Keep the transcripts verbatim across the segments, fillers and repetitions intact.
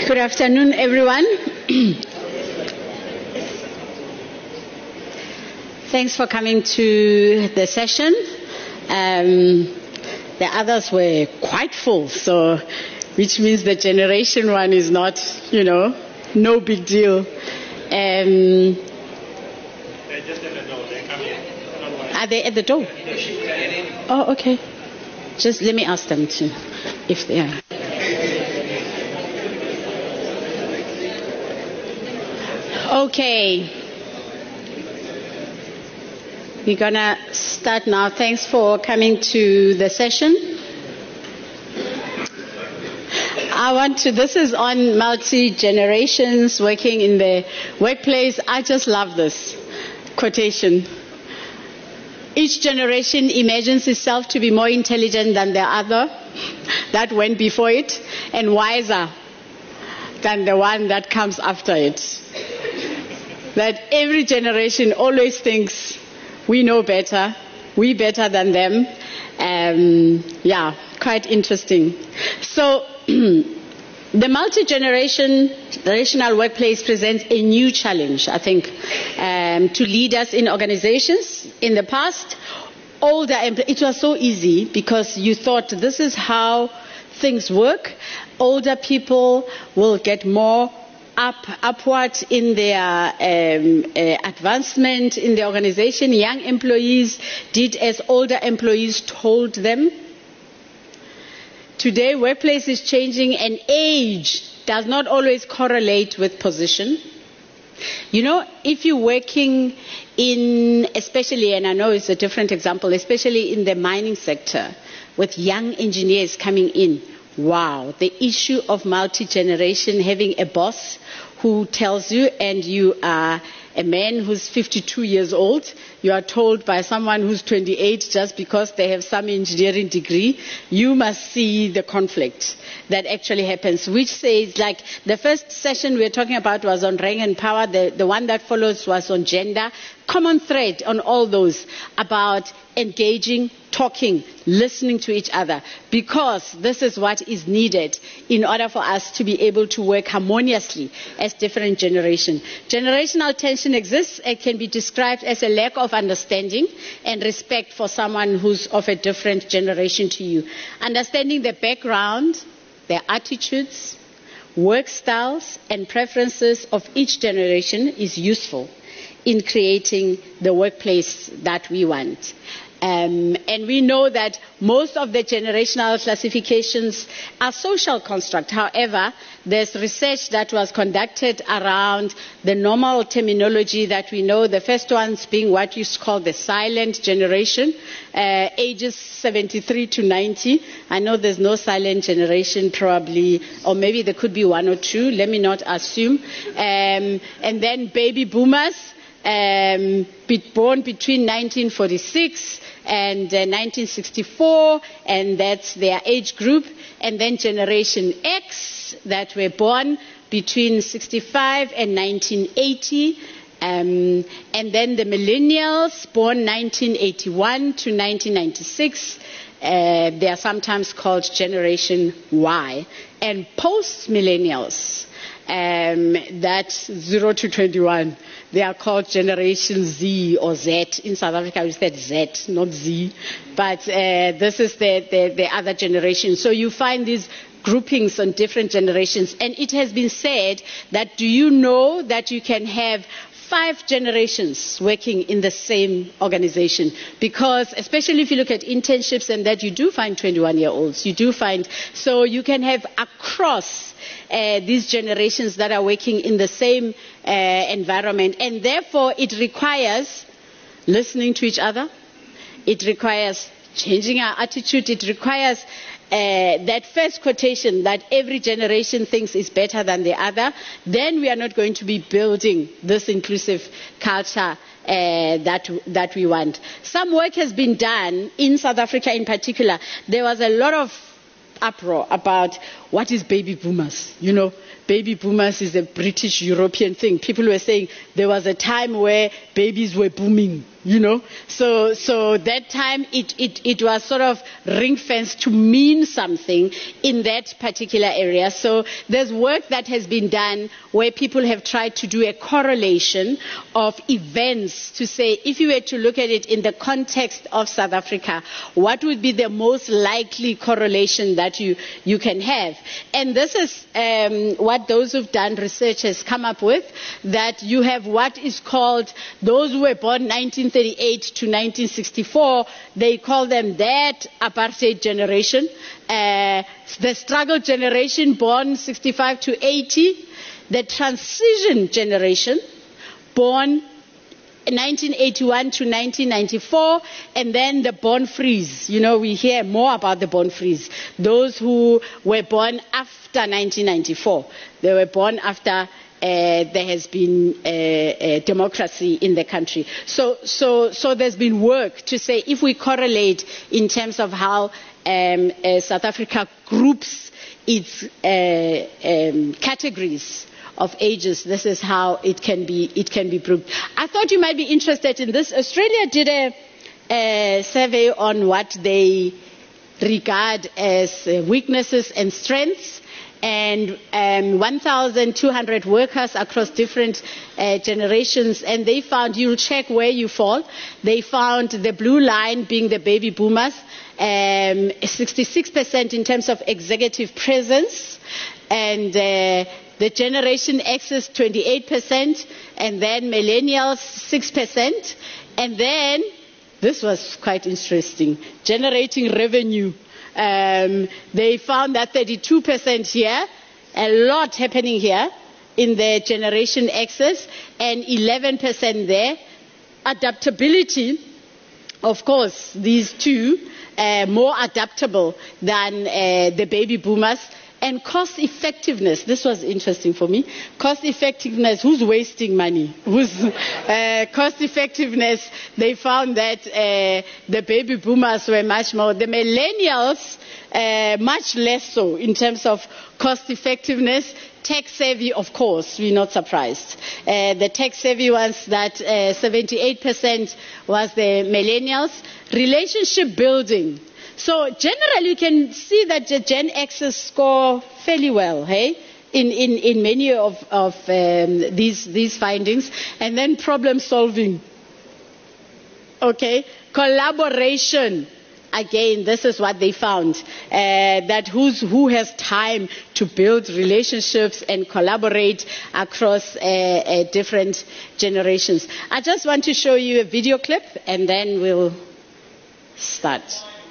Good afternoon, everyone. Thanks for coming to the session. Um, the others were quite full, so which means the generation one is not, you know, no big deal. Um, They're just at the door. They're coming. Are they at the door? Oh, okay. Just let me ask them to, if they are. Okay. We're gonna start now. Thanks for coming to the session. I want to, this is on multi-generations working in the workplace. I just love this quotation. Each generation imagines itself to be more intelligent than the other that went before it and wiser than the one that comes after it. That every generation always thinks we know better, we better than them. Um, yeah, quite interesting. So the multi-generation generational workplace presents a new challenge, I think, um, to leaders in organizations. In the past, older it was so easy because you thought this is how things work. Older people will get more up upward in their um, uh, advancement in the organization. Young employees did as older employees told them. Today, workplace is changing, and age does not always correlate with position. You know, if you're working in, especially, and I know it's a different example, especially in the mining sector, with young engineers coming in, wow, the issue of multi-generation, having a boss who tells you, and you are a man who's fifty-two years old, you are told by someone who's twenty-eight just because they have some engineering degree, you must see the conflict that actually happens, which says, like, the first session we were talking about was on rank and power, the, the one that follows was on gender. Common thread on all those about engaging, talking, listening to each other, because this is what is needed in order for us to be able to work harmoniously as different generations. Generational tension exists. It can be described as a lack of understanding and respect for someone who's of a different generation to you. Understanding the background, their attitudes, work styles, and preferences of each generation is useful in creating the workplace that we want. Um, and we know that most of the generational classifications are social construct. However, there's research that was conducted around the normal terminology that we know, the first ones being what you call the silent generation, uh, ages seventy-three to ninety. I know there's no silent generation probably, or maybe there could be one or two, let me not assume. Um, and then baby boomers, um, be born between nineteen forty-six and uh, nineteen sixty-four, and that's their age group. And then Generation X, that were born between sixty-five and nineteen eighty. Um, and then the millennials, born nineteen eighty-one to nineteen ninety-six. Uh, they are sometimes called Generation Y. And post-millennials, um, that's zero to twenty-one. They are called Generation Z or Z. In South Africa, we said Z, not Z. But uh, this is the, the, the other generation. So you find these groupings on different generations. And it has been said that, do you know that you can have five generations working in the same organization? Because especially if you look at internships and that, you do find twenty-one-year-olds. You do find, so you can have across Uh, these generations that are working in the same uh, environment, and therefore it requires listening to each other, it requires changing our attitude, it requires uh, that first quotation that every generation thinks is better than the other. Then we are not going to be building this inclusive culture Uh, that that we want. Some work has been done in South Africa in particular. There was a lot of uproar about what is baby boomers. You know, baby boomers is a British European thing. People were saying there was a time where babies were booming. You know, so so that time it, it, it was sort of ring fenced to mean something in that particular area. So there's work that has been done where people have tried to do a correlation of events to say, if you were to look at it in the context of South Africa, what would be the most likely correlation that you, you can have? And this is um, what those who've done research has come up with, that you have what is called those who were born nineteen thirty-eight to nineteen sixty-four, they call them that apartheid generation, uh, the struggle generation born sixty-five to eighty, the transition generation born nineteen eighty-one to nineteen ninety-four, and then the born freeze. You know, we hear more about the born freeze. Those who were born after nineteen ninety-four, they were born after Uh, there has been uh, uh, democracy in the country. So, so, so there's been work to say if we correlate in terms of how um, uh, South Africa groups its uh, um, categories of ages, this is how it can be it can be grouped. I thought you might be interested in this. Australia did a, a survey on what they regard as uh, weaknesses and strengths, and um, one thousand two hundred workers across different uh, generations, and they found, you'll check where you fall, they found the blue line being the baby boomers, um, sixty-six percent in terms of executive presence, and uh, the Generation X is twenty-eight percent, and then millennials six percent, and then, this was quite interesting, generating revenue. Um, they found that thirty-two percent here, a lot happening here in the Generation X's, and eleven percent there. Adaptability, of course, these two, uh, more adaptable than uh, the baby boomers. And cost effectiveness, this was interesting for me. Cost effectiveness, who's wasting money? Who's, uh, cost effectiveness, they found that uh, the baby boomers were much more, the millennials, uh, much less so in terms of cost effectiveness. Tech savvy, of course, we're not surprised. Uh, the tech savvy ones, that uh, seventy-eight percent was the millennials. Relationship building. So generally, you can see that the Gen X's score fairly well, hey, in, in, in many of, of um, these, these findings. And then problem solving, okay, collaboration. Again, this is what they found, uh, that who's, who has time to build relationships and collaborate across uh, uh, different generations. I just want to show you a video clip, and then we'll start.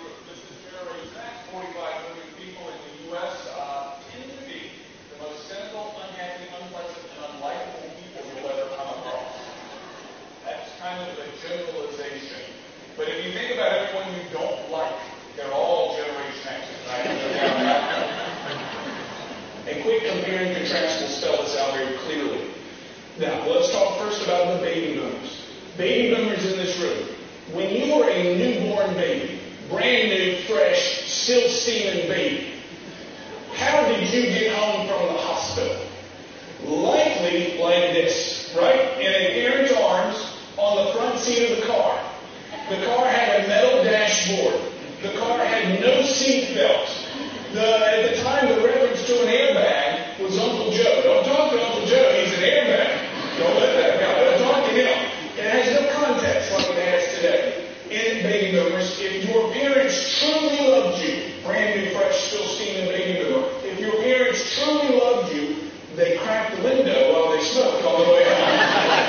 Compare and contrast will spell this out very clearly. Now, let's talk first about the baby boomers. Baby boomers in this room. When you were a newborn baby, brand new, fresh, still steaming baby, how did you get home from the hospital? Likely like this, right? In a parent's arms on the front seat of the car. The car had a metal dashboard. The car had no seat belt. The, at the time, the reference to an airbag was Uncle Joe. Don't talk to Uncle Joe. He's an airbag. Don't let that go. Don't talk to him. It has no context like it has today. In baby boomers, if your parents truly loved you, brand new, fresh, still steaming baby boomer, if your parents truly loved you, they cracked the window while they smoked on the way home.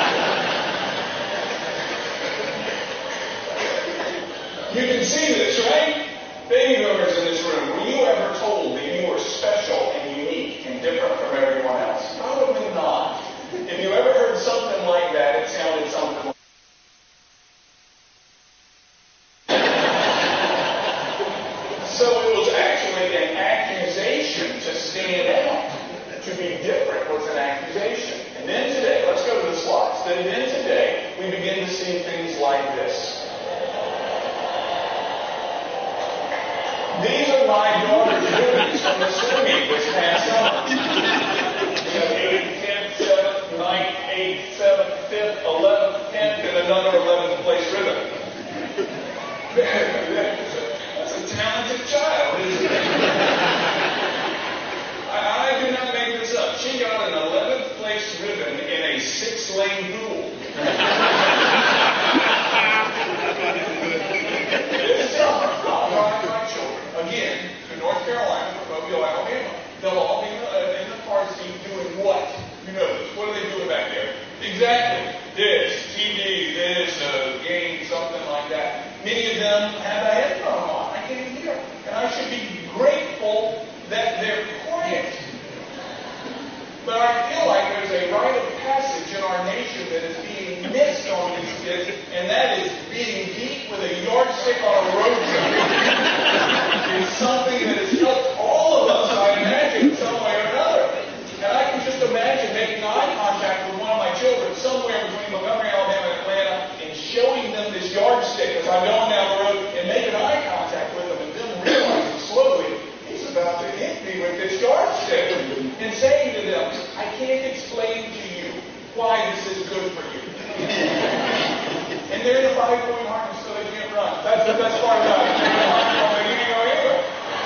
You can see this, right? Baby boomers in this room, were you ever told that you were special and unique and different from everyone else? Probably not. If you ever heard something like that, it sounded something like So it was actually an accusation to stand out. To be different was an accusation. And then today, let's go to the slides. Then, then today, we begin to see things like this. These are my daughter's from the swimming this past summer. We have eighth, tenth, seventh, ninth, eighth, seventh, fifth, eleventh, tenth, and another eleventh place ribbon. That's a talented child, isn't it? I, I do not make this up. She got an eleventh place ribbon in a six-lane pool. This summer, I'll drive my children again to North Carolina from Mobile, Alabama. They'll all be in the, in the car seat doing what? You know this. What are they doing back there? Exactly. This, T V, this, uh, game, something like that. Many of them have a headphone on. I can't hear. And I should be grateful that they're quiet. But I feel like there's a rite of passage in our nation that is being missed on these kids, and that is being beat with a yardstick on a road sign. It's something that has helped all of us, I imagine, some way or another. And I can just imagine making eye contact with one of my children somewhere between Montgomery, Alabama, and Atlanta, and showing them this yardstick as I'm going down the road and making eye contact with them, and them realizing slowly, he's about to hit me with this yardstick, and saying to them, I can't explain to you why this is good for you. And they're in a five-point harness so they can't run. That's the best part about it. They can't go anywhere.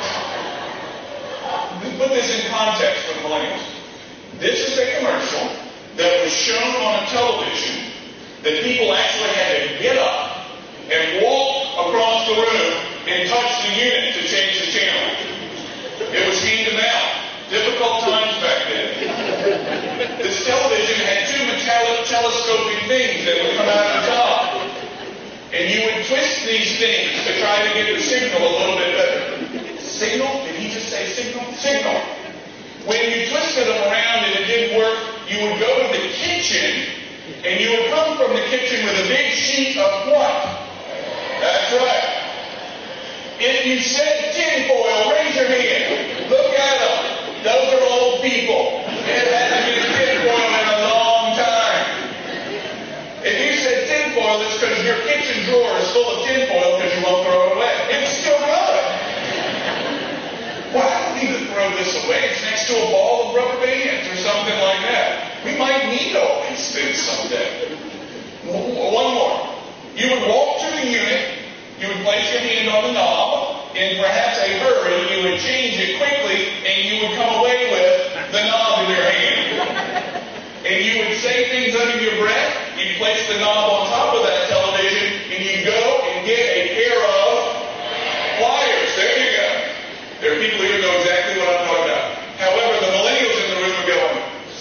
Put this in context for the millennials. This is a commercial that was shown on a television that people actually had to get up and walk across the room and touch the unit to change the channel. It was hand to mouth. Difficult times back then. This television had two metallic telescoping things that would come out of the top. And you would twist these things to try to get the signal a little bit better. Signal? Did he just say signal? Signal. When you twisted them around and it didn't work, you would go to the kitchen and you would come from the kitchen with a big sheet of what? That's right. If you said tinfoil, raise your hand. Look at them. Those are old people. It hasn't been tinfoil in a long time. If you said tinfoil, it's because your kitchen drawer is full of tinfoil because you won't throw it away. It's still good. Why don't we even throw this away? It's next to a ball of rubber bands or something like that. We might need all these things someday. One more. You would walk to the unit. You would place your hand on the knob. In perhaps a hurry, you would change it quickly, and you would come away with the knob in your hand. And you would say things under your breath. You'd place the knob on top of that television, and you'd go and get a pair of pliers. There you go. There are people here who know exactly what I'm talking about. However, the millennials in the room are going,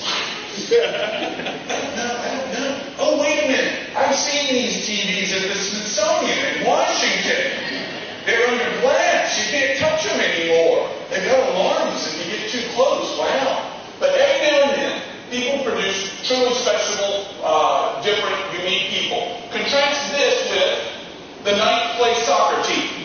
no, no, no. Oh, wait a minute. I've seen these T Vs at the Smithsonian in Washington. They're under glass. You can't touch them anymore. They've got alarms if you get too close. Wow. But every now and then, people produce truly special, uh, different, unique people. Contrast this with the ninth place soccer team.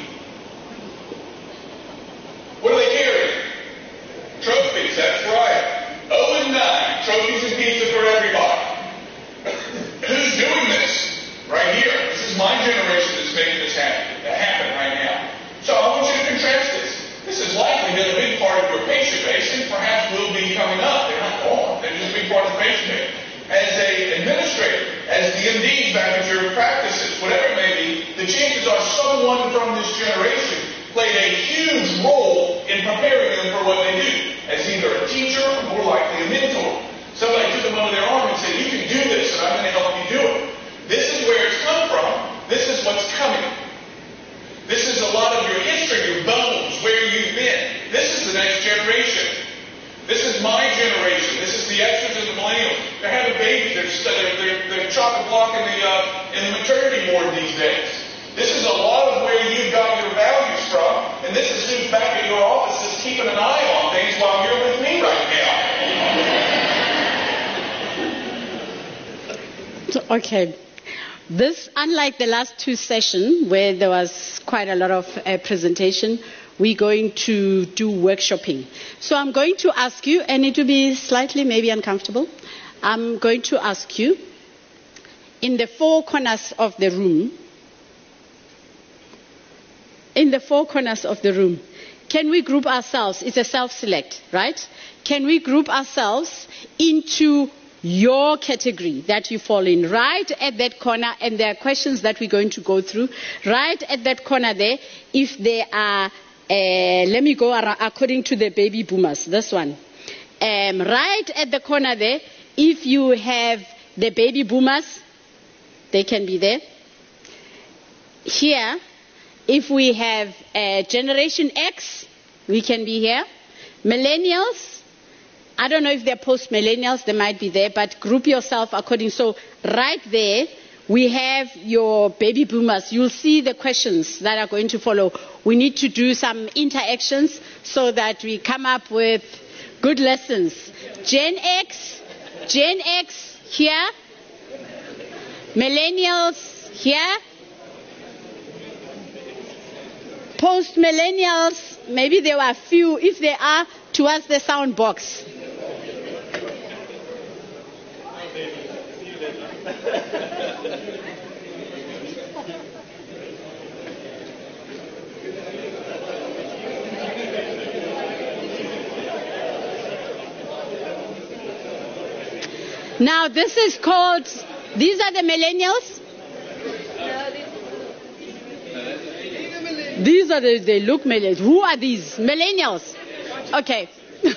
What do they carry? Trophies, that's right. oh and nine, trophies and pizza for everybody. Who's doing this? Right here. This is my generation that's making this happen, happen right now. So I want you to contrast this. This is likely been a big part of your patient base, and perhaps will be coming up. They're not gone. They're just a big part of the patient base. As an administrator, as the M D back at your practices, whatever it may be, the chances are someone from this generation played a huge role in preparing them for what they do, as either a teacher or more likely a mentor. Somebody took them under their arm and said, you can do this, and I'm going to help you do it. This is where it's come from. This is what's coming. This is a lot of your history, your bones, where you've been. This is the next generation. This is my generation. This is the extras and the millennials. They're having babies. They're, they're, they're, they're chock-a-block in the, uh, in the maternity ward these days. This is a lot of where you've got your values from, and this is who's back at your offices keeping an eye on things while you're with me right now. So, okay. This, unlike the last two sessions where there was quite a lot of uh, presentation, we're going to do workshopping. So I'm going to ask you, and it will be slightly maybe uncomfortable, I'm going to ask you, in the four corners of the room, in the four corners of the room, can we group ourselves? It's a self-select, right? Can we group ourselves into your category that you fall in, right at that corner? And there are questions that we're going to go through. Right at that corner there, if they are, uh, let me go around, according to the baby boomers, this one. Um, right at the corner there, if you have the baby boomers, they can be there. Here, if we have uh, Generation X, we can be here. Millennials, I don't know if they're post-millennials, they might be there, but group yourself according. So right there, we have your baby boomers. You'll see the questions that are going to follow. We need to do some interactions so that we come up with good lessons. Gen X, Gen X here. Millennials here. Post-millennials, maybe there were a few. If there are, towards the sound box. Now this is called, these are the millennials. These are the, they look millennials. Who are these? Millennials. Okay.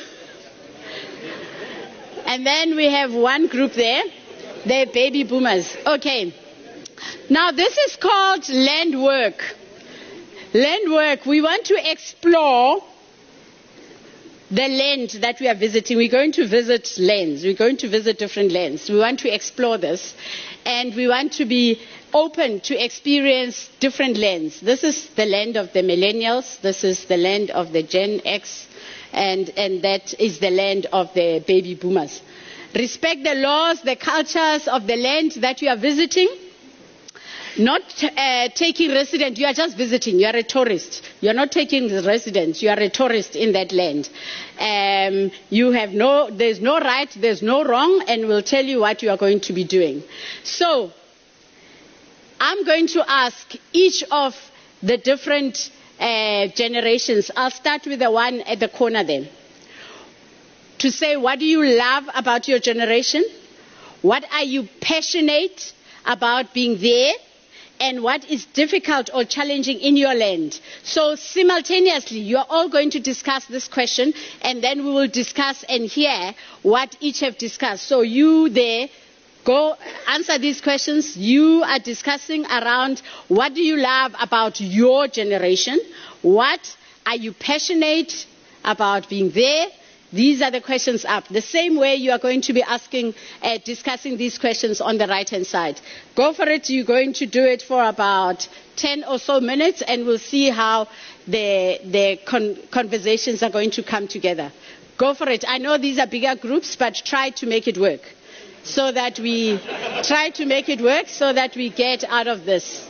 And then we have one group there, the baby boomers. Okay. Now this is called land work. Land work. We want to explore the land that we are visiting. We're going to visit lands. We're going to visit different lands. We want to explore this. And we want to be open to experience different lands. This is the land of the millennials. This is the land of the Gen X. And, and that is the land of the baby boomers. Respect the laws, the cultures of the land that you are visiting. Not uh, taking resident, you are just visiting, you are a tourist. You are not taking the residence, you are a tourist in that land. Um, you have no, there's no right, there's no wrong, and we'll tell you what you are going to be doing. So, I'm going to ask each of the different uh, generations. I'll start with the one at the corner then. To say, what do you love about your generation? What are you passionate about being there? And what is difficult or challenging in your land? So simultaneously, you are all going to discuss this question, and then we will discuss and hear what each have discussed. So you there, go answer these questions. You are discussing around what do you love about your generation? What are you passionate about being there? These are the questions up. The same way you are going to be asking, uh, discussing these questions on the right-hand side. Go for it. You're going to do it for about ten or so minutes, and we'll see how the, the con conversations are going to come together. Go for it. I know these are bigger groups, but try to make it work. So that we try to make it work so that we get out of this.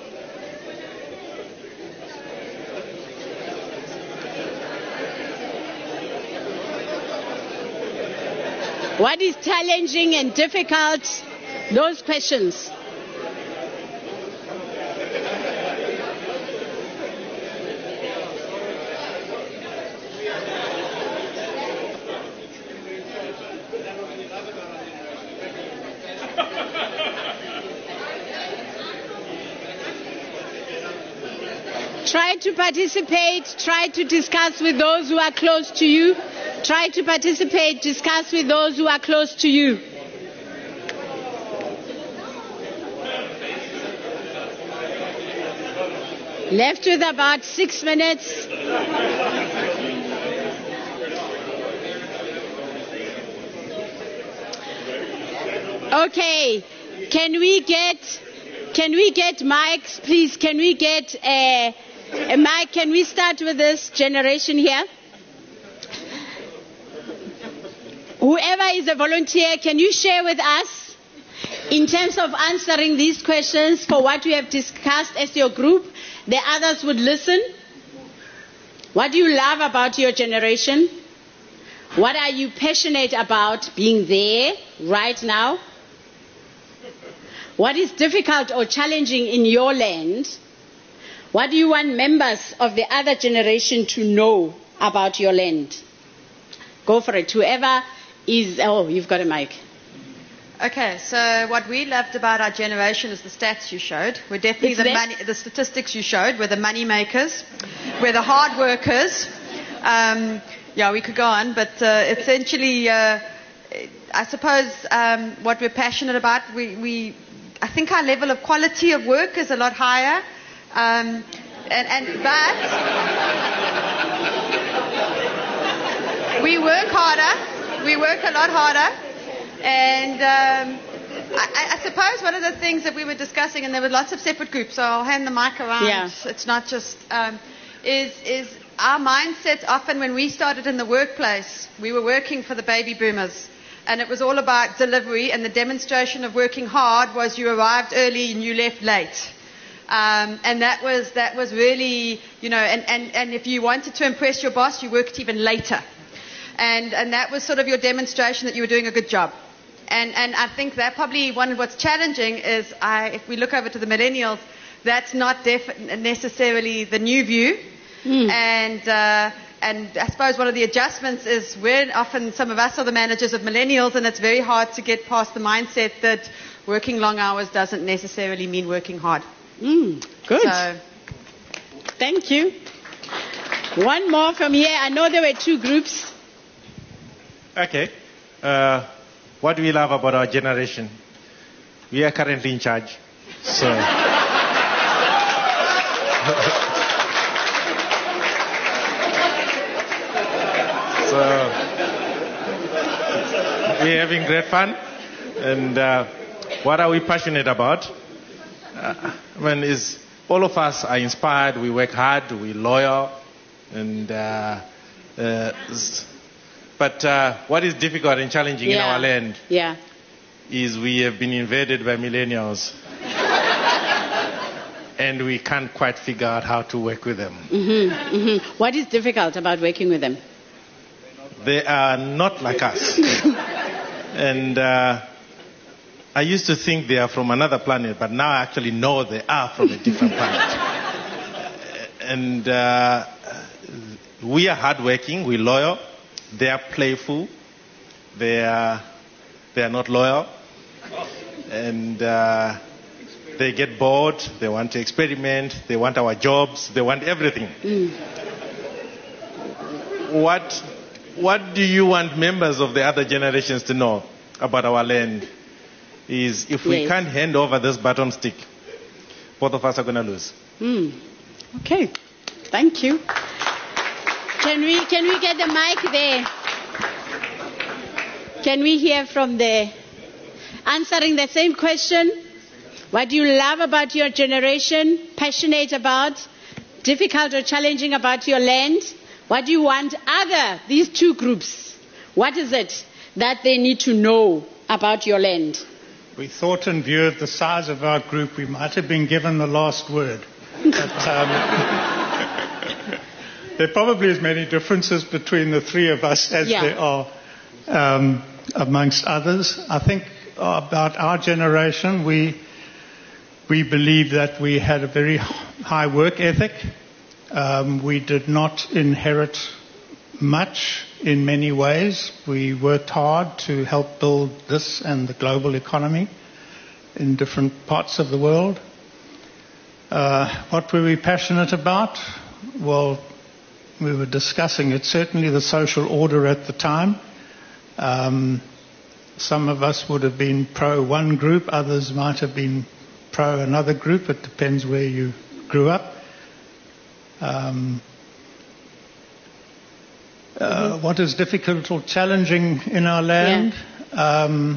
What is challenging and difficult? Those questions. Try to participate, try to discuss with those who are close to you. Try to participate, discuss with those who are close to you. Left with about six minutes. Okay, can we get, can we get mics, please? Can we get a, a mic? Can we start with this generation here? Whoever is a volunteer, can you share with us in terms of answering these questions for what we have discussed as your group? The others would listen. What do you love about your generation? What are you passionate about being there right now? What is difficult or challenging in your land? What do you want members of the other generation to know about your land? Go for it. Whoever is... Oh, you've got a mic. Okay, so what we loved about our generation is the stats you showed. We're definitely It's the, there? money, the statistics you showed. We're the money makers. We're the hard workers. Um, yeah, we could go on, but uh, essentially, uh, I suppose um, what we're passionate about, we, we, I think our level of quality of work is a lot higher. Um, and, and but we work harder. We work a lot harder. And um, I, I suppose one of the things that we were discussing, and there were lots of separate groups, so I'll hand the mic around. Yeah. It's not just, um, is, is our mindset often when we started in the workplace, we were working for the baby boomers. And it was all about delivery, and the demonstration of working hard was you arrived early and you left late. Um, and that was, that was really, you know, and, and, and if you wanted to impress your boss, you worked even later. And, and that was sort of your demonstration that you were doing a good job. And, and I think that probably one of what's challenging is, I, if we look over to the millennials, that's not def- necessarily the new view. Mm. And, uh, and I suppose one of the adjustments is we're often, some of us are the managers of millennials, and it's very hard to get past the mindset that working long hours doesn't necessarily mean working hard. Mm, good. So, thank you. One more from here. I know there were two groups. Okay. Uh, what do we love about our generation? We are currently in charge. So, so we're having great fun. And uh, what are we passionate about? Uh, I mean, is all of us are inspired. We work hard. We're loyal, and uh, uh, but uh, what is difficult and challenging Yeah. in our land Yeah. is we have been invaded by millennials, and we can't quite figure out how to work with them. Mm-hmm, mm-hmm. What is difficult about working with them? They are not like us, and uh, I used to think they are from another planet, but now I actually know they are from a different planet. And uh, we are hardworking, we're loyal. They are playful. They are, they are not loyal. And uh, they get bored. They want to experiment. They want our jobs. They want everything. Mm. What, what do you want members of the other generations to know about our land? Is if we Yes. can't hand over this bottom stick, both of us are going to lose. Mm. Okay. Thank you. Can we, can we get the mic there? Can we hear from the... Answering the same question. What do you love about your generation? Passionate about? Difficult or challenging about your land? What do you want other, these two groups? What is it that they need to know about your land? We thought, in view of the size of our group, we might have been given the last word. But, um, there are probably as many differences between the three of us as Yeah. there are um, amongst others. I think about our generation, we we believe that we had a very high work ethic. Um, we did not inherit much in many ways. We worked hard to help build this and the global economy in different parts of the world. Uh, what were we passionate about? Well, we were discussing it. Certainly the social order at the time. Um, some of us would have been pro one group, others might have been pro another group. It depends where you grew up. Um, uh, mm-hmm. What is difficult or challenging in our land? Yeah. Um,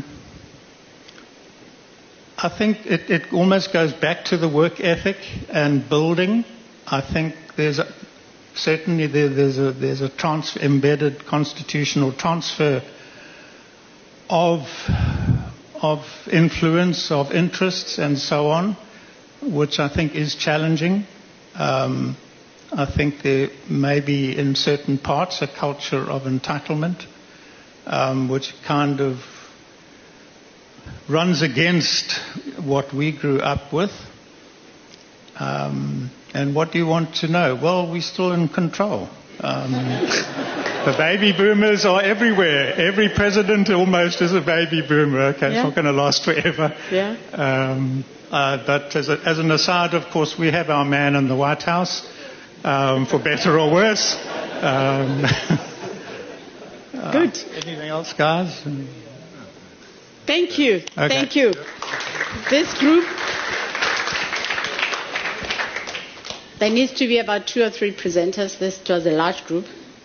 I think it, it almost goes back to the work ethic and building. I think there's a, certainly there, there's a there's a trans, embedded constitutional transfer of of influence, of interests, and so on, which I think is challenging. Um, I think there may be in certain parts a culture of entitlement, um, which kind of runs against what we grew up with. Um, And what do you want to know? Well, we're still in control. Um, the baby boomers are everywhere. Every president almost is a baby boomer. Okay, Yeah. it's not going to last forever. Yeah. Um, uh, but as, a, as an aside, of course, we have our man in the White House, um, for better or worse. Um, Good. uh, anything else, guys? Thank you. Okay. Thank you. This group, there needs to be about two or three presenters. This was a large group.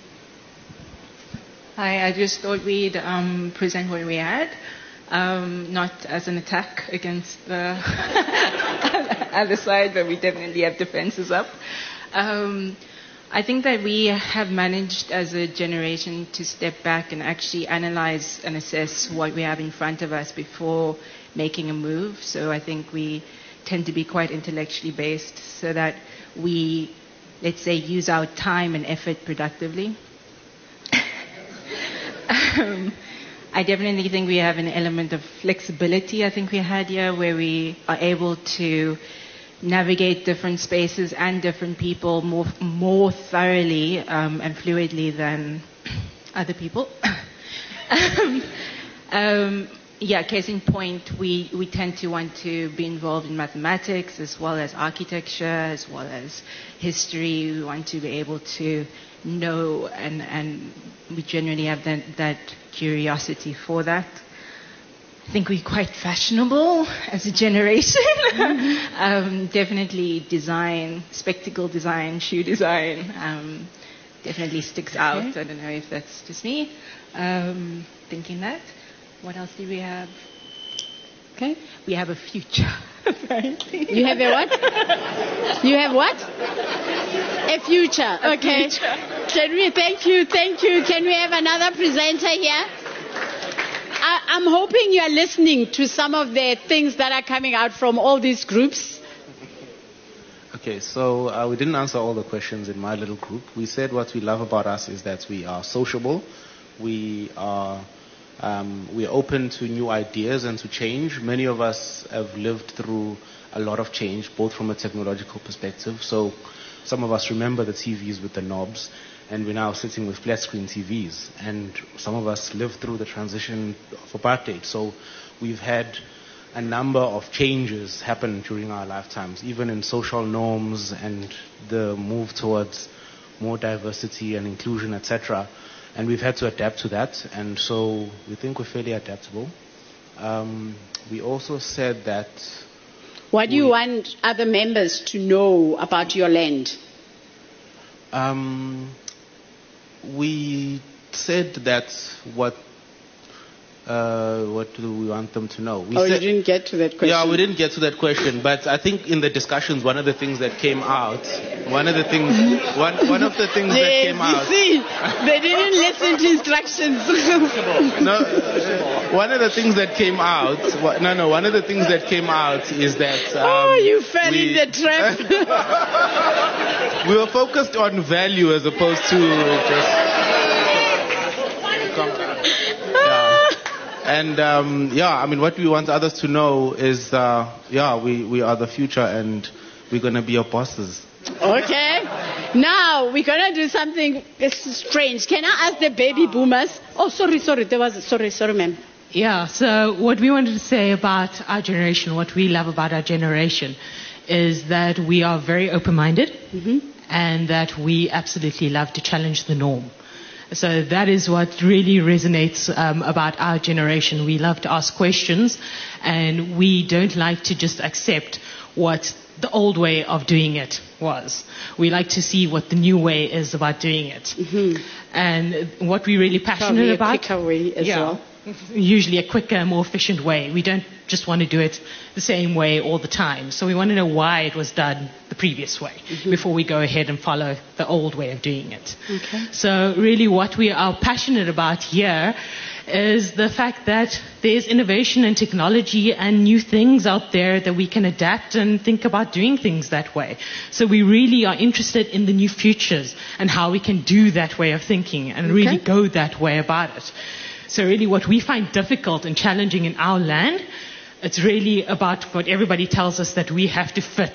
Hi, I just thought we'd um, present what we had, um, not as an attack against the other side, but we definitely have defenses up. Um, I think that we have managed as a generation to step back and actually analyze and assess what we have in front of us before making a move. So I think we tend to be quite intellectually based so that we, let's say, use our time and effort productively. um, I definitely think we have an element of flexibility, I think we had here, where we are able to navigate different spaces and different people more more thoroughly um, and fluidly than other people. um, um, yeah, case in point, we, we tend to want to be involved in mathematics as well as architecture, as well as history. We want to be able to know, and, and we generally have that, that curiosity for that. I think we're quite fashionable as a generation. um, definitely design, spectacle design, shoe design, um, definitely sticks out. I don't know if that's just me um, thinking that. What else do we have? Okay. We have a future, apparently. You have a what? You have what? A future. Okay. future. Can we? Thank you. Thank you. Can we have another presenter here? I, I'm hoping you are listening to some of the things that are coming out from all these groups. Okay, so uh, we didn't answer all the questions in my little group. We said what we love about us is that we are sociable, we are um, we are open to new ideas and to change. Many of us have lived through a lot of change, both from a technological perspective. So some of us remember the T Vs with the knobs, and we're now sitting with flat screen T Vs. And some of us lived through the transition of apartheid. So we've had a number of changes happen during our lifetimes, even in social norms and the move towards more diversity and inclusion, et cetera. And we've had to adapt to that, and so we think we're fairly adaptable. Um, we also said that... What do you want other members to know about your land? Um, we said that what uh, what do we want them to know? We oh, said, you didn't get to that question. Yeah, we didn't get to that question, but I think in the discussions, one of the things that came out, one of the things, one one of the things that Yes, came you out. see, they didn't listen to instructions. No, uh, one of the things that came out, wha- no, no, one of the things that came out is that. Um, oh, you fell we, in the trap. we were focused on value as opposed to just. Yeah. And um, yeah, I mean, what we want others to know is, uh, yeah, we, we are the future and we're going to be your bosses. Okay. Now we're gonna do something strange. Can I ask the baby boomers? Oh, sorry, sorry. There was sorry, sorry, ma'am. Yeah. So what we wanted to say about our generation, what we love about our generation, is that we are very open-minded, Mm-hmm. and that we absolutely love to challenge the norm. So that is what really resonates um, about our generation. We love to ask questions, and we don't like to just accept what the old way of doing it was. We like to see what the new way is about doing it. Mm-hmm. And what we're really passionate Probably a about... quicker way as yeah, well. Usually a quicker, more efficient way. We don't just want to do it the same way all the time. So we want to know why it was done the previous way Mm-hmm. before we go ahead and follow the old way of doing it. Okay. So really what we are passionate about here is the fact that there's innovation and technology and new things out there that we can adapt and think about doing things that way. So we really are interested in the new futures and how we can do that way of thinking and Okay. really go that way about it. So really what we find difficult and challenging in our land, it's really about what everybody tells us, that we have to fit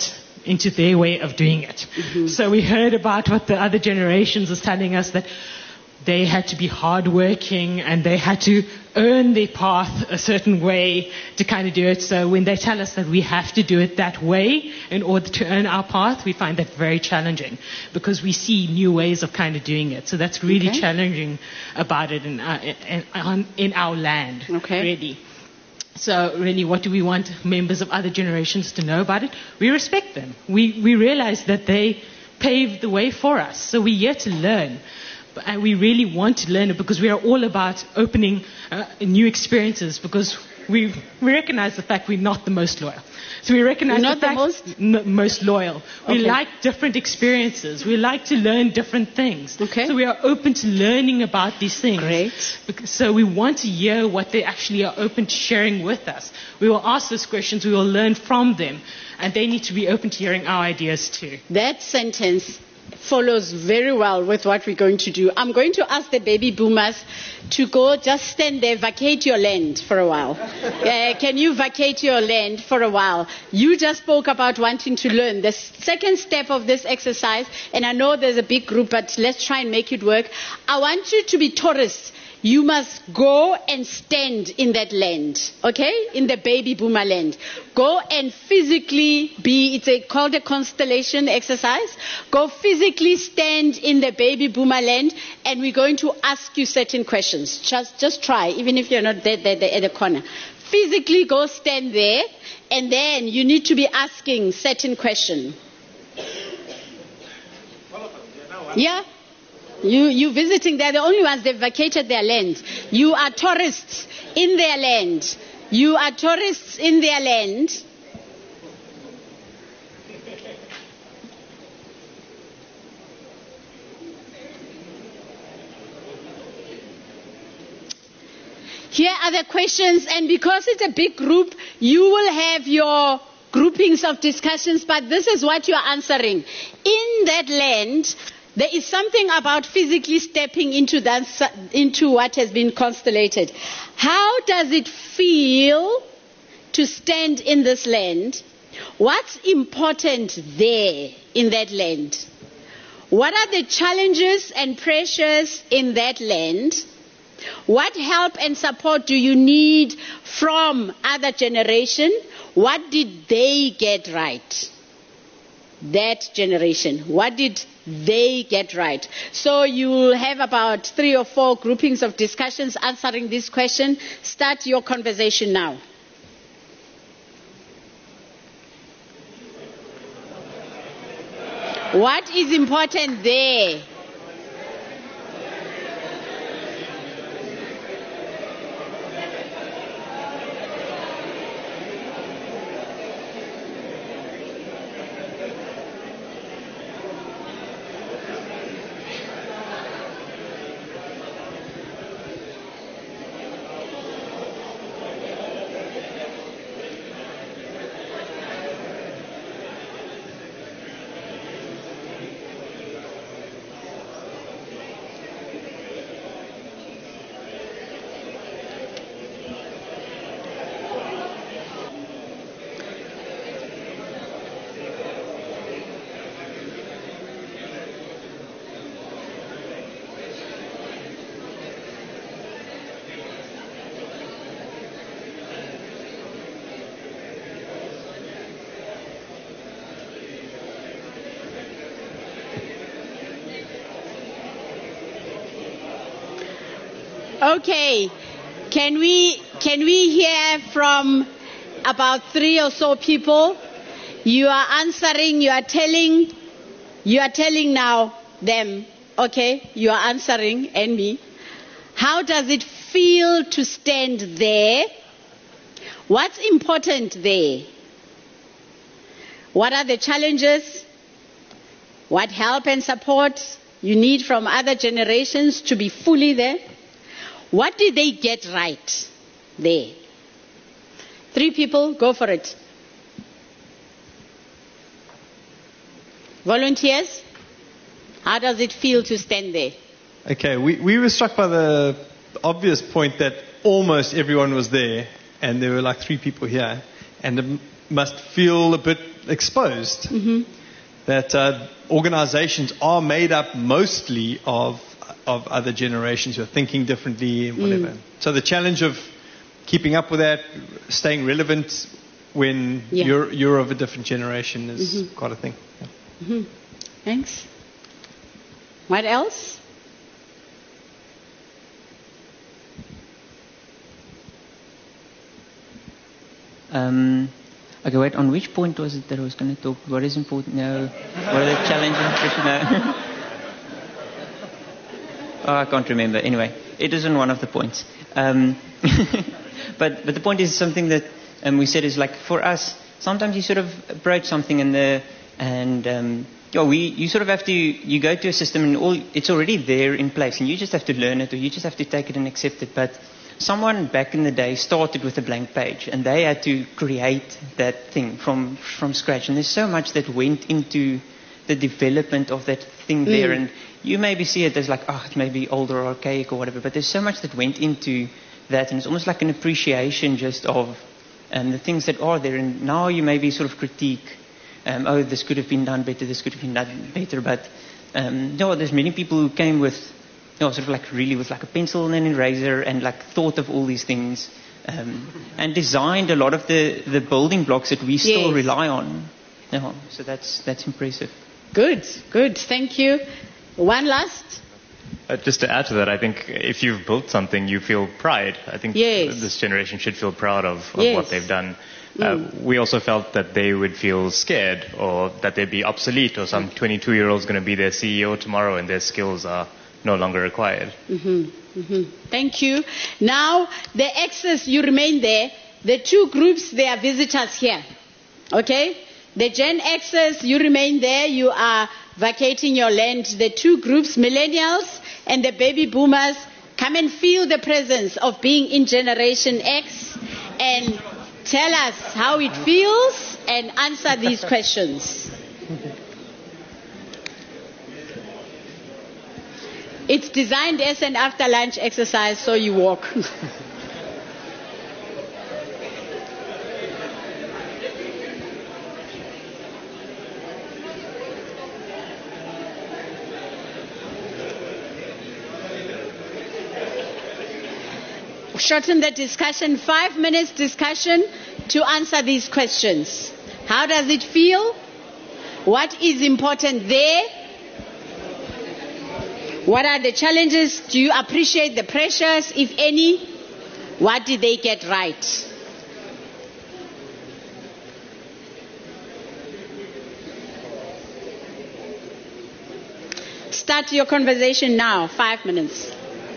into their way of doing it. Mm-hmm. So we heard about what the other generations was telling us, that they had to be hardworking and they had to earn their path a certain way to kind of do it. So when they tell us that we have to do it that way in order to earn our path, we find that very challenging because we see new ways of kind of doing it. So that's really okay. challenging about it in our, in, in our land, okay. really. So really, what do we want members of other generations to know about it? We respect them. We, we realize that they paved the way for us. So we're here to learn. And we really want to learn it because we are all about opening uh, new experiences, because we, we recognize the fact we're not the most loyal. So we recognize not the fact the most? N- most loyal. We okay. like different experiences. We like to learn different things. Okay. So we are open to learning about these things. Great. Because, so we want to hear what they actually are open to sharing with us. We will ask those questions. We will learn from them. And they need to be open to hearing our ideas too. That sentence follows very well with what we're going to do. I'm going to ask the baby boomers to go just stand there, vacate your land for a while. Uh, can you vacate your land for a while? You just spoke about wanting to learn. The second step of this exercise, and I know there's a big group, but let's try and make it work. I want you to be tourists. You must go and stand in that land, okay? In the baby boomer land. Go and physically be, it's a, called a constellation exercise. Go physically stand in the baby boomer land, and we're going to ask you certain questions. Just, just try, even if you're not there, there, there at the corner. Physically go stand there, and then you need to be asking certain questions. Yeah? You, you visiting, they're the only ones, they've vacated their land. You are tourists in their land. You are tourists in their land. Here are the questions, and because it's a big group, you will have your groupings of discussions, but this is what you are answering. In that land, there is something about physically stepping into that, into what has been constellated. How does it feel to stand in this land? What's important there in that land? What are the challenges and pressures in that land? What help and support do you need from other generation? What did they get right? That generation. What did they get right? So you will have about three or four groupings of discussions answering this question. Start your conversation now. What is important there? Okay, can we can we hear from about three or so people? You are answering, you are telling, you are telling now them, okay, you are answering, and me. How does it feel to stand there? What's important there? What are the challenges? What help and support you need from other generations to be fully there? What did they get right there? Three people, go for it. Volunteers, how does it feel to stand there? Okay, we, we were struck by the obvious point that almost everyone was there, and there were like three people here. And the must feel a bit exposed. Mm-hmm. That uh, organizations are made up mostly of of other generations who are thinking differently and whatever. Mm. So the challenge of keeping up with that, staying relevant when Yeah. you're you're of a different generation is Mhm. quite a thing. Yeah. Mm-hmm. Thanks. What else? Um, okay, wait, on which point was it that I was going to talk? What is important? No. What are the challenges? No. Oh, I can't remember. Anyway, it isn't one of the points. Um, but, but the point is something that um, we said is like for us, sometimes you sort of approach something and the, and um, yeah, we, you sort of have to, you go to a system and all, it's already there in place and you just have to learn it or you just have to take it and accept it. But someone back in the day started with a blank page and they had to create that thing from, from scratch. And there's so much that went into the development of that thing Mm. there. And you maybe see it as like, oh, it may be old or archaic or whatever, but there's so much that went into that. And it's almost like an appreciation just of um, the things that are there. And now you maybe sort of critique, um, oh, this could have been done better, this could have been done better. But um, no, there's many people who came with, no, sort of like really with like a pencil and an eraser and like thought of all these things um, and designed a lot of the, the building blocks that we still Yes. rely on. No, so that's that's impressive. Good, good. Thank you. One last. Uh, just to add to that, I think if you've built something, you feel pride. I think Yes. this generation should feel proud of, of Yes. what they've done. Uh, Mm. we also felt that they would feel scared or that they'd be obsolete or some twenty-two-year-old's going to be their C E O tomorrow and their skills are no longer required. Mm-hmm. Mm-hmm. Thank you. Now, the X's, you remain there. The two groups, they are visitors here. Okay? The Gen X's, you remain there. You are vacating your land. The two groups, millennials and the baby boomers, come and feel the presence of being in Generation X and tell us how it feels and answer these questions. It's designed as an after lunch exercise, so you walk. Shorten the discussion, five minutes discussion to answer these questions. How does it feel? What is important there? What are the challenges? Do you appreciate the pressures, if any? What did they get right? Start your conversation now, five minutes.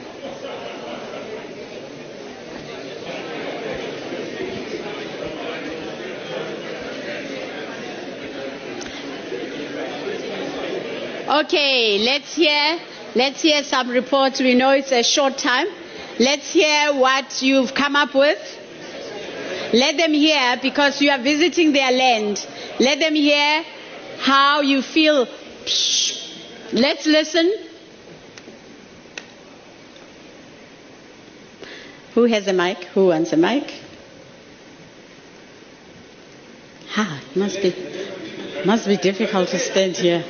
Okay, let's hear, let's hear some reports. We know it's a short time. Let's hear what you've come up with. Let them hear, because you are visiting their land. Let them hear how you feel. Let's listen. Who has a mic? Who wants a mic? Ha, it must be, must be difficult to stand here.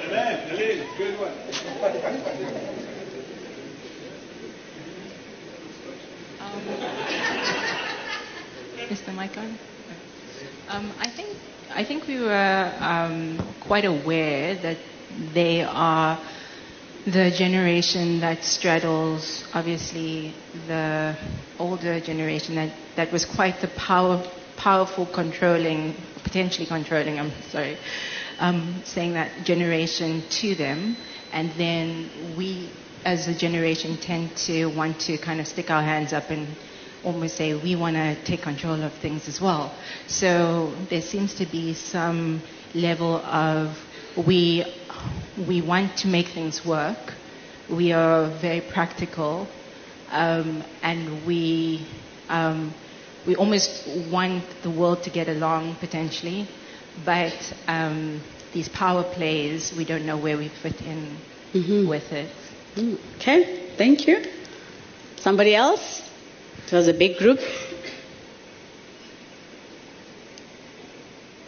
Is the mic on? Um, I think I think we were um, quite aware that they are the generation that straddles, obviously, the older generation that, that was quite the power, powerful, controlling, potentially controlling, I'm sorry, um, saying that generation to them. And then we, as a generation, tend to want to kind of stick our hands up and almost say we want to take control of things as well. So there seems to be some level of we we want to make things work. We are very practical, um, and we um, we almost want the world to get along potentially, but um, these power plays, we don't know where we fit in Mm-hmm. with it. Okay, thank you. Somebody else? It was a big group.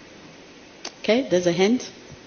Okay, there's a hand.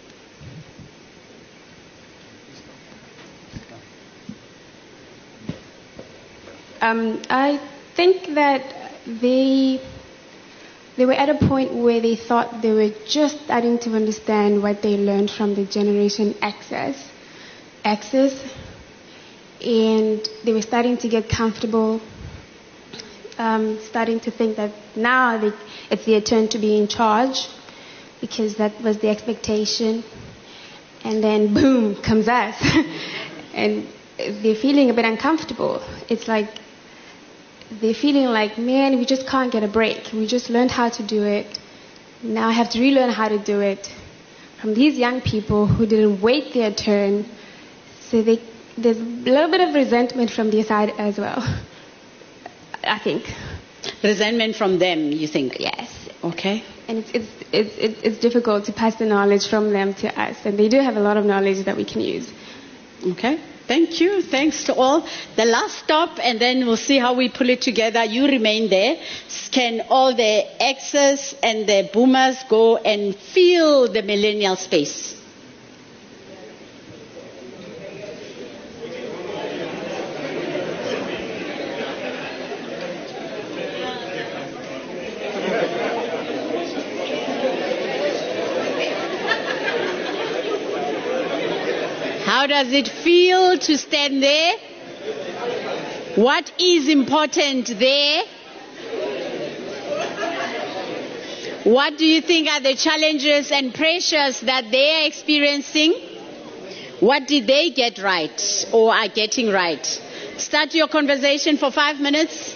Um, I think that they they were at a point where they thought they were just starting to understand what they learned from the Generation Access, Access, and they were starting to get comfortable, um, starting to think that now they, it's their turn to be in charge, because that was the expectation. And then boom, comes us. And they're feeling a bit uncomfortable. It's like they're feeling like, man, we just can't get a break. We just learned how to do it. Now I have to relearn how to do it from these young people who didn't wait their turn. So they, there's a little bit of resentment from their side as well, I think. Resentment from them, you think? Yes. Okay. And it's, it's, it's, it's, it's difficult to pass the knowledge from them to us. And they do have a lot of knowledge that we can use. Okay. Thank you. Thanks to all. The last stop, and then we'll see how we pull it together. You remain there. Can all the Xers and the boomers go and feel the millennial space? How does it feel to stand there? What is important there? What do you think are the challenges and pressures that they are experiencing? What did they get right or are getting right? Start your conversation for five minutes.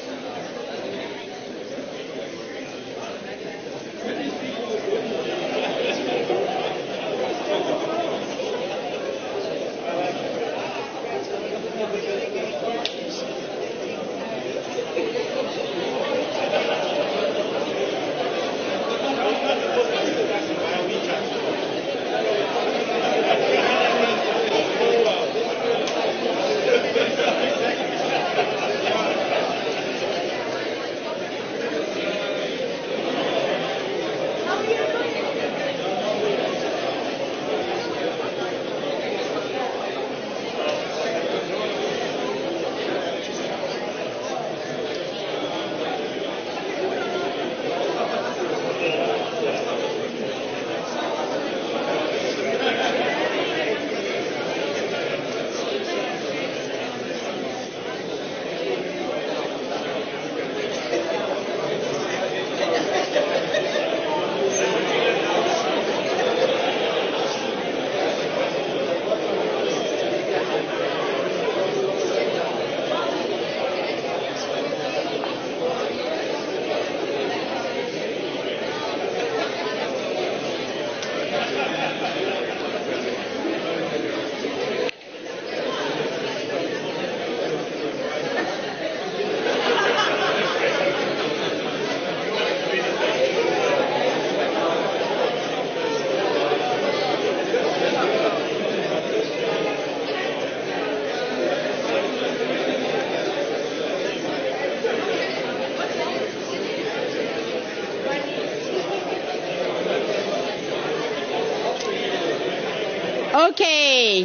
Okay.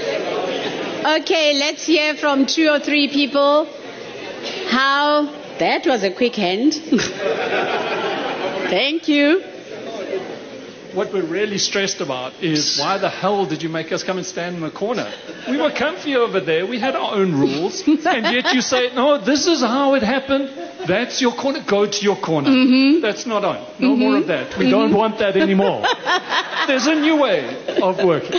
Okay, let's hear from two or three people. How? That was a quick hand. Thank you. What we're really stressed about is why the hell did you make us come and stand in the corner? We were comfy over there. We had our own rules. And yet you say, no, this is how it happened. That's your corner. Go to your corner. Mm-hmm. That's not on. No Mm-hmm. more of that. We Mm-hmm. don't want that anymore. There's a new way of working.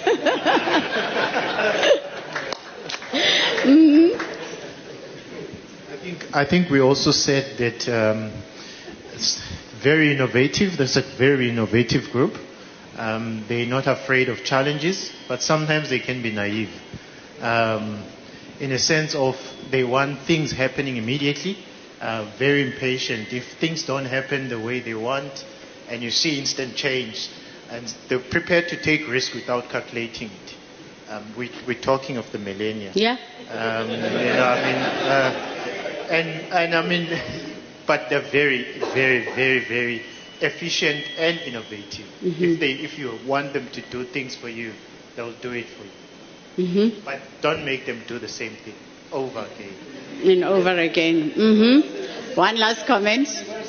Mm-hmm. I think, I think we also said that um, it's very innovative. That's a very innovative group. Um, they're not afraid of challenges, but sometimes they can be naive. Um, in a sense of they want things happening immediately, uh, very impatient. If things don't happen the way they want, and you see instant change, and they're prepared to take risk without calculating it. Um, we, we're talking of the millennials. Yeah. Um, you know, I mean, uh, and and I mean, but they're very, very, very, very efficient and innovative. Mm-hmm. If they, if you want them to do things for you, they'll do it for you. Mm-hmm. But don't make them do the same thing over again. And over again. Mm-hmm. One last comment.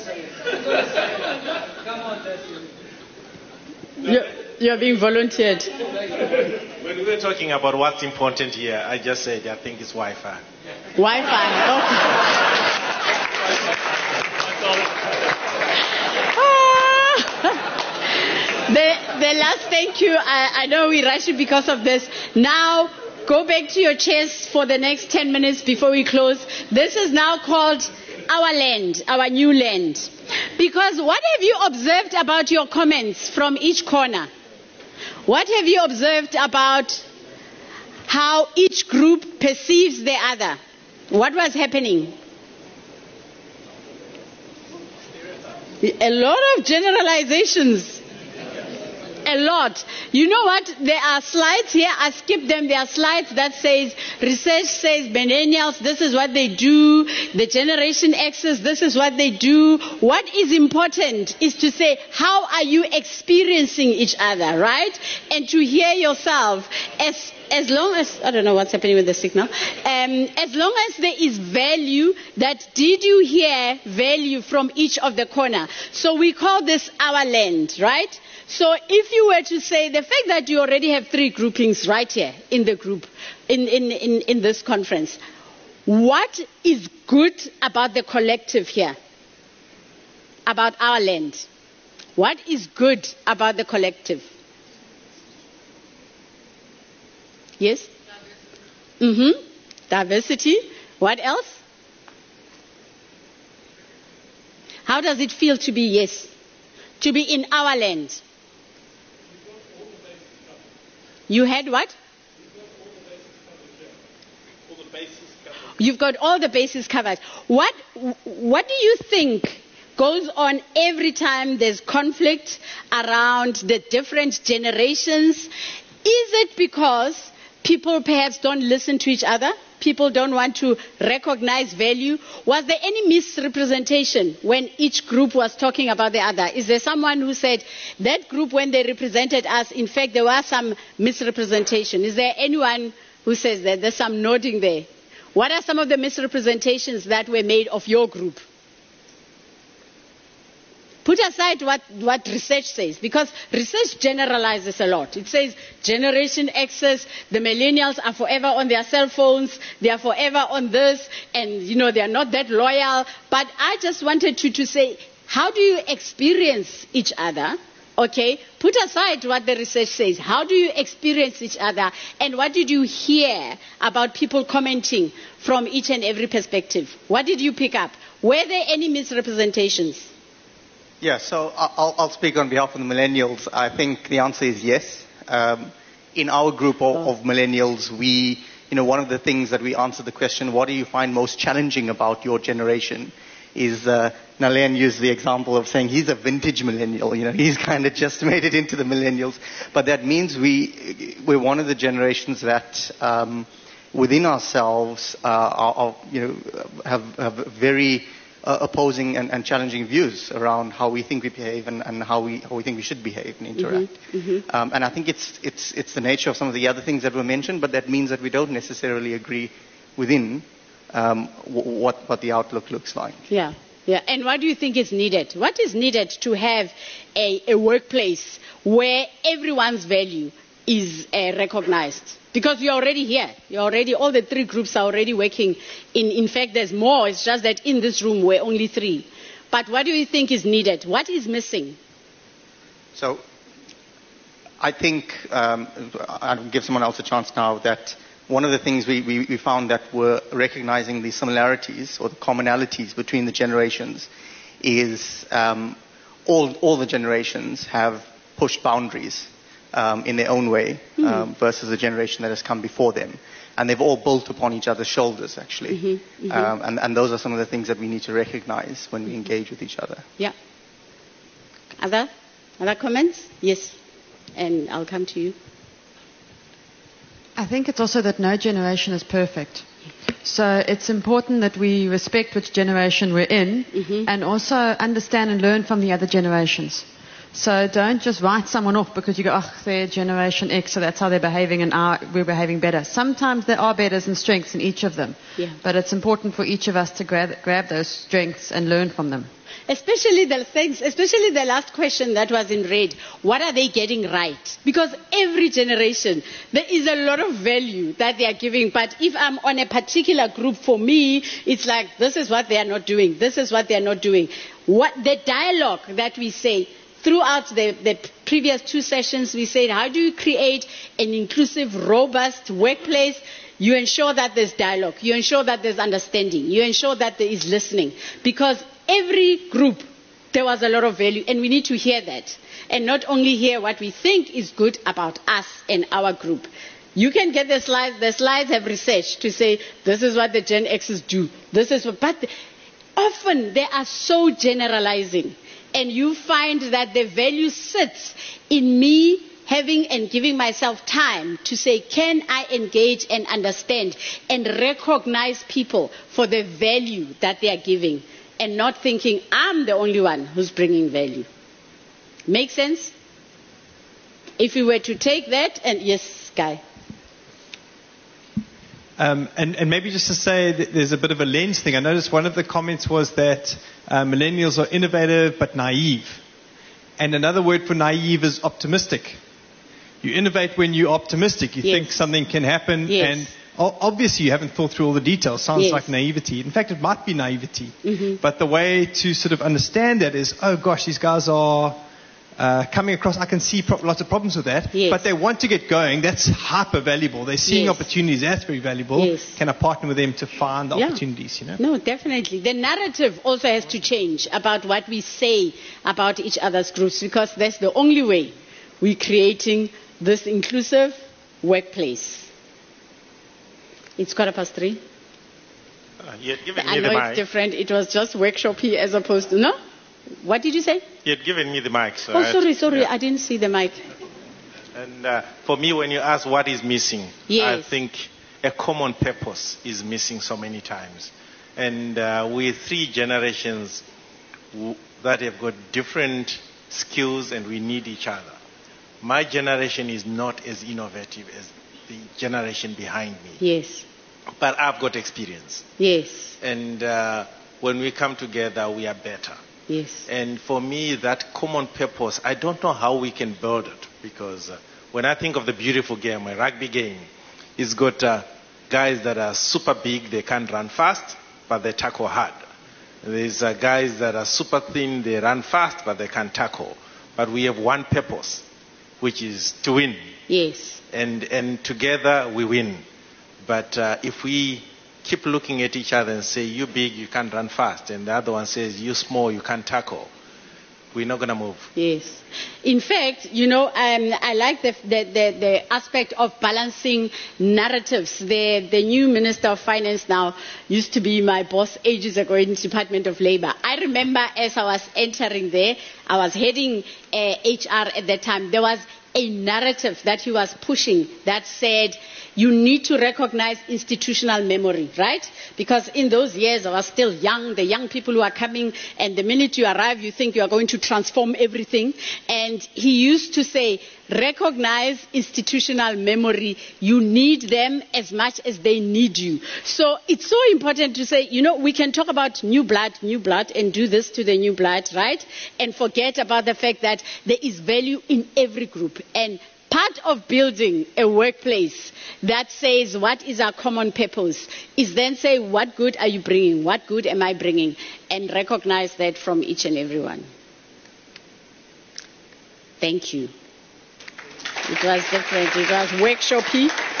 You're, you're being volunteered. When we were talking about what's important here, I just said I think it's Wi-Fi. Wi-Fi. Okay. the, the last thank you, I, I know we rushed it because of this. Now, go back to your chairs for the next ten minutes before we close. This is now called Our Land, Our New Land. Because what have you observed about your comments from each corner? What have you observed about how each group perceives the other? What was happening? A lot of generalizations. A lot. You know what? There are slides here. I skipped them. There are slides that says, research says millennials, this is what they do. The Generation X's, this is what they do. What is important is to say, how are you experiencing each other, right? And to hear yourself as As long as, I don't know what's happening with the signal, um, as long as there is value, that did you hear value from each of the corner? So we call this our land, right? So if you were to say, the fact that you already have three groupings right here in the group, in, in, in, in this conference, what is good about the collective here? About our land? What is good about the collective? Yes? Mm-hmm. Diversity. What else? How does it feel to be yes? To be in our land? You had what? You've got all the bases covered. What, what do you think goes on every time there's conflict around the different generations? Is it because people perhaps don't listen to each other? People don't want to recognize value? Was there any misrepresentation when each group was talking about the other? Is there someone who said, that group, when they represented us, in fact, there was some misrepresentation? Is there anyone who says that? There's some nodding there. What are some of the misrepresentations that were made of your group? Put aside what, what research says, because research generalizes a lot. It says Generation X's, the millennials are forever on their cell phones, they are forever on this, and you know, they are not that loyal. But I just wanted you to say, how do you experience each other? Okay, put aside what the research says. How do you experience each other? And what did you hear about people commenting from each and every perspective? What did you pick up? Were there any misrepresentations? Yeah, so I'll, I'll speak on behalf of the millennials. I think the answer is yes. Um, in our group of, of millennials, we, you know, one of the things that we answer the question, what do you find most challenging about your generation? Is uh, Nalayan used the example of saying he's a vintage millennial. You know, he's kind of just made it into the millennials. But that means we, we're one of the generations that um, within ourselves uh, are, are, you know, have, have very Uh, opposing and, and challenging views around how we think we behave and, and how we how we think we should behave and interact. Mm-hmm, mm-hmm. Um, and I think it's it's it's the nature of some of the other things that were mentioned, but that means that we don't necessarily agree within um, w- what what the outlook looks like. Yeah, yeah. And what do you think is needed? What is needed to have a, a workplace where everyone's value is uh, recognized? Because you're already here. You're already, all the three groups are already working. In, in fact, there's more. It's just that in this room we're only three. But what do you think is needed? What is missing? So, I think, um, I'll give someone else a chance now, that one of the things we, we, we found that were recognizing the similarities or the commonalities between the generations is um, all, all the generations have pushed boundaries. Um, in their own way, um, mm-hmm. versus the generation that has come before them. And they've all built upon each other's shoulders, actually. Mm-hmm, mm-hmm. Um, and, and those are some of the things that we need to recognize when we engage with each other. Yeah. Other, other comments? Yes. And I'll come to you. I think it's also that no generation is perfect. So it's important that we respect which generation we're in Mm-hmm. and also understand and learn from the other generations. So don't just write someone off because you go, oh, they're Generation X, so that's how they're behaving and our, we're behaving better. Sometimes there are betters and strengths in each of them. Yeah. But it's important for each of us to grab, grab those strengths and learn from them. Especially the things, especially the last question that was in red. What are they getting right? Because every generation, there is a lot of value that they are giving. But if I'm on a particular group, for me, it's like, this is what they are not doing. This is what they are not doing. What the dialogue that we say throughout the, the previous two sessions, we said, how do you create an inclusive, robust workplace? You ensure that there's dialogue. You ensure that there's understanding. You ensure that there is listening. Because every group, there was a lot of value, and we need to hear that. And not only hear what we think is good about us and our group. You can get the slides. The slides have research to say, this is what the Gen Xs do. This is what, but often they are so generalizing. And you find that the value sits in me having and giving myself time to say, can I engage and understand and recognize people for the value that they are giving, and not thinking I'm the only one who's bringing value. Make sense? If we were to take that, and yes, Guy. Um, and, and maybe just to say that there's a bit of a lens thing. I noticed one of the comments was that uh, millennials are innovative but naive. And another word for naive is optimistic. You innovate when you're optimistic. You Yes. think something can happen. Yes. And o- obviously you haven't thought through all the details. Sounds Yes. like naivety. In fact, it might be naivety. Mhm. But the way to sort of understand that is, oh gosh, these guys are uh, coming across. I can see pro- lots of problems with that. Yes. But they want to get going. That's hyper valuable. They're seeing Yes. opportunities. That's very valuable. Yes. Can I partner with them to find the Yeah. opportunities? You know. No, definitely. The narrative also has to change about what we say about each other's groups, because that's the only way we're creating this inclusive workplace. It's quarter past three. Uh, you had given I me the know mic. it's different. It was just workshop here as opposed to... No? What did you say? You had given me the mic. So Oh, I had- sorry, sorry. yeah. I didn't see the mic. And uh, for me, when you ask what is missing, Yes. I think a common purpose is missing so many times. And uh, we're three generations w- that have got different skills, and we need each other. My generation is not as innovative as the generation behind me, Yes. but I've got experience. Yes. And uh, when we come together, we are better. Yes. And for me, that common purpose, I don't know how we can build it, because uh, when I think of the beautiful game, a rugby game, it's got uh, guys that are super big, they can't run fast, but they tackle hard. There's uh, guys that are super thin, they run fast, but they can't tackle. But we have one purpose, which is to win. Yes. And, and together we win. But uh, if we keep looking at each other and say, you big, you can't run fast, and the other one says, you small, you can't tackle, we're not going to move. Yes. In fact, you know, um, I like the, the, the, the aspect of balancing narratives. The, the new Minister of Finance now used to be my boss ages ago in the Department of Labor. I remember as I was entering there, I was heading uh, H R at that time, there was a narrative that he was pushing that said, you need to recognize institutional memory, right? Because in those years I was still young, the young people who are coming, and the minute you arrive you think you are going to transform everything. And he used to say, recognize institutional memory. You need them as much as they need you. So it's so important to say, you know, we can talk about new blood, new blood, and do this to the new blood, right? And forget about the fact that there is value in every group. And part of building a workplace that says what is our common purpose is then say, what good are you bringing? What good am I bringing? And recognize that from each and every one. Thank you. It was different. It was workshopy.